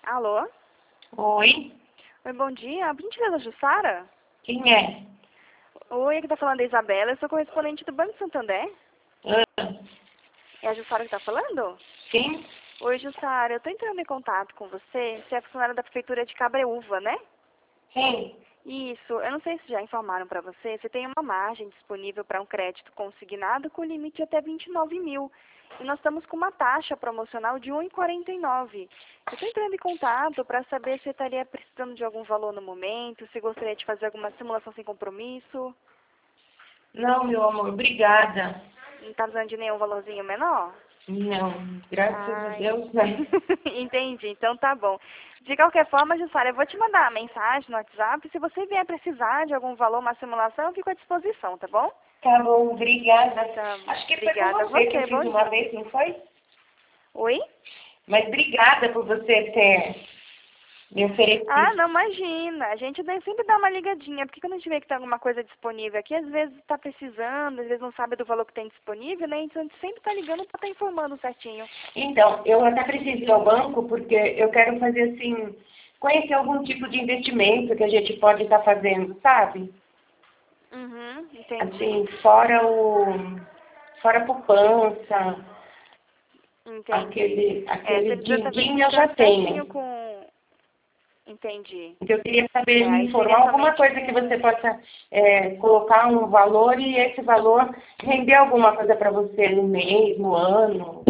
Alô? Oi, Oi, bom dia. Por gentileza, Jussara? quem é? Oi, aqui tá falando a Isabela. Eu sou correspondente do Banco Santander. Ah, É a Jussara que tá falando? sim? Oi, Jussara. Eu tô entrando em contato com você. Você é funcionária da Prefeitura de Cabreúva, né? Sim. Isso. Eu não sei se já informaram para você. Você tem uma margem disponível para um crédito consignado com limite de até 29 mil. E nós estamos com uma taxa promocional de 1,49. Eu estou entrando em contato para saber se você estaria precisando de algum valor no momento, se gostaria de fazer alguma simulação sem compromisso. Não, meu amor, obrigada. Não está precisando de nenhum valorzinho menor? Não, graças a Ai, Deus, não. entendi. Então tá bom. De qualquer forma, Jussara, eu vou te mandar uma mensagem no WhatsApp. Se você vier precisar de algum valor, uma simulação, eu fico à disposição, tá bom? Tá bom, obrigada. Tá, Acho que foi com obrigada a você que eu você. fiz Bom uma dia. vez, não foi? Oi? Mas obrigada por você ter me Ah, oferecido. não, imagina. A gente sempre dá uma ligadinha. Porque quando a gente vê que tem alguma coisa disponível aqui, às vezes está precisando, às vezes não sabe do valor que tem disponível, né? Então a gente sempre está ligando para estar informando certinho. Então, eu até preciso ir ao banco porque eu quero fazer assim, conhecer algum tipo de investimento que a gente pode estar fazendo, sabe? Uhum, entendi. Assim, fora a poupança, Entendi. aquele Você precisa estar din-din eu já verificando certinho tenho. com... Entendi. Então, eu queria saber, me Aí seria informar alguma somente coisa que com... você possa colocar um valor e esse valor render alguma coisa para você no mês, no ano.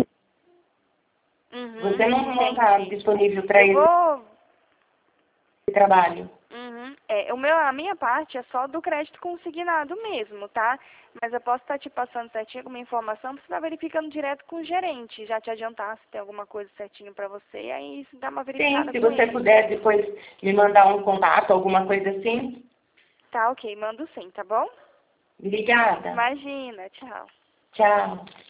Você Uhum, não está entendi. disponível para Eu esse vou... trabalho. Uhum. A minha parte é só do crédito consignado mesmo, tá? Mas eu posso estar te passando certinho alguma informação para você estar verificando direto com o gerente, já te adiantar se tem alguma coisa certinho para você, e aí você dá uma Sim, verificada se com você ele. puder depois me mandar um contato, alguma coisa assim. Tá, ok, mando sim, tá bom? Obrigada. Imagina, tchau. Tchau.